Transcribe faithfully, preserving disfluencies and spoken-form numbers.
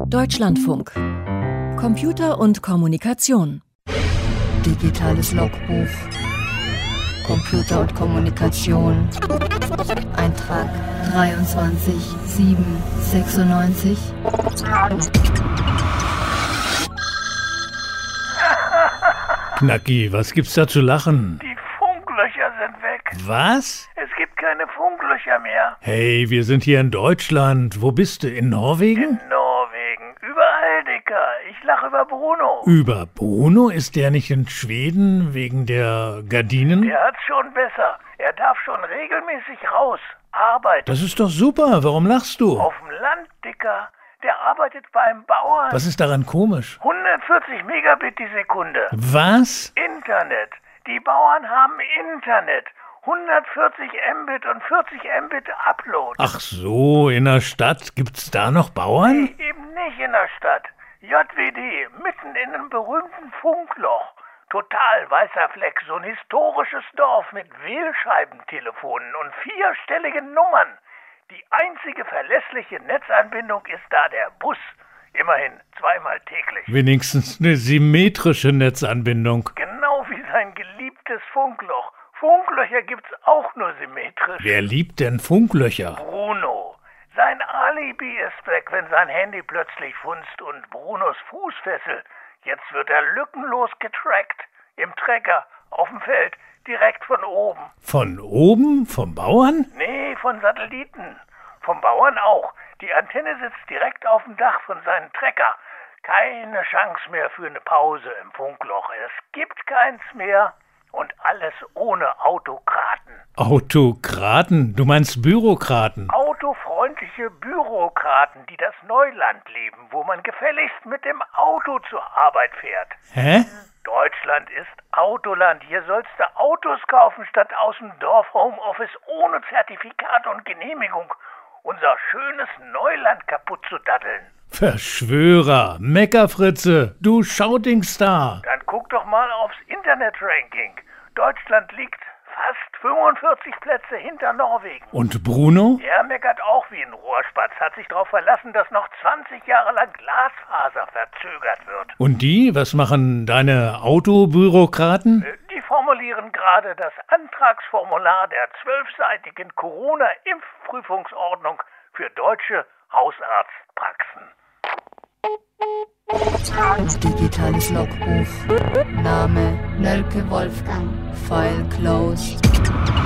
Deutschlandfunk. Computer und Kommunikation. Digitales Logbuch. Computer und Kommunikation. Eintrag dreiundzwanzig sieben sechsundneunzig. Knacki, was gibt's da zu lachen? Die Funklöcher sind weg. Was? Es gibt keine Funklöcher mehr. Hey, wir sind hier in Deutschland. Wo bist du? In Norwegen? In Norwegen. Überall, Dicker. Ich lache über Bruno. Über Bruno? Ist der nicht in Schweden wegen der Gardinen? Der hat's schon besser. Er darf schon regelmäßig raus. Arbeiten. Das ist doch super. Warum lachst du? Auf dem Land, Dicker. Der arbeitet beim Bauern. Was ist daran komisch? hundertvierzig Megabit die Sekunde. Was? Internet. Die Bauern haben Internet. hundertvierzig Mbit und vierzig Mbit Upload. Ach so, in der Stadt. Gibt's da noch Bauern? Nee, eben nicht in der Stadt. J W D, mitten in einem berühmten Funkloch. Total weißer Fleck, so ein historisches Dorf mit Wählscheibentelefonen und vierstelligen Nummern. Die einzige verlässliche Netzanbindung ist da der Bus. Immerhin zweimal täglich. Wenigstens eine symmetrische Netzanbindung. Genau wie sein geliebtes Funkloch. Funklöcher gibt's auch nur symmetrisch. Wer liebt denn Funklöcher? Bruno. Sein Alibi ist weg, wenn sein Handy plötzlich funzt und Brunos Fußfessel. Jetzt wird er lückenlos getrackt. Im Trecker, auf dem Feld, direkt von oben. Von oben? Vom Bauern? Nee, von Satelliten. Vom Bauern auch. Die Antenne sitzt direkt auf dem Dach von seinem Trecker. Keine Chance mehr für eine Pause im Funkloch. Es gibt keins mehr. Und alles ohne Autokraten. Autokraten? Du meinst Bürokraten? Autofreundliche Bürokraten, die das Neuland lieben, wo man gefälligst mit dem Auto zur Arbeit fährt. Hä? Deutschland ist Autoland. Hier sollst du Autos kaufen, statt aus dem Dorf-Homeoffice ohne Zertifikat und Genehmigung unser schönes Neuland kaputt zu daddeln. Verschwörer, Meckerfritze, du Shoutingstar. Dann guck doch mal aufs Internet-Ranking. Deutschland liegt fast fünfundvierzig Plätze hinter Norwegen. Und Bruno? Er meckert auch wie ein Rohrspatz, hat sich darauf verlassen, dass noch zwanzig Jahre lang Glasfaser verzögert wird. Und die? Was machen deine Autobürokraten? Die formulieren gerade das Antragsformular der zwölfseitigen Corona-Impfprüfungsordnung für deutsche Hausarztpraxen. Digitales Logbuch. Name Nölke Wolfgang. File closed.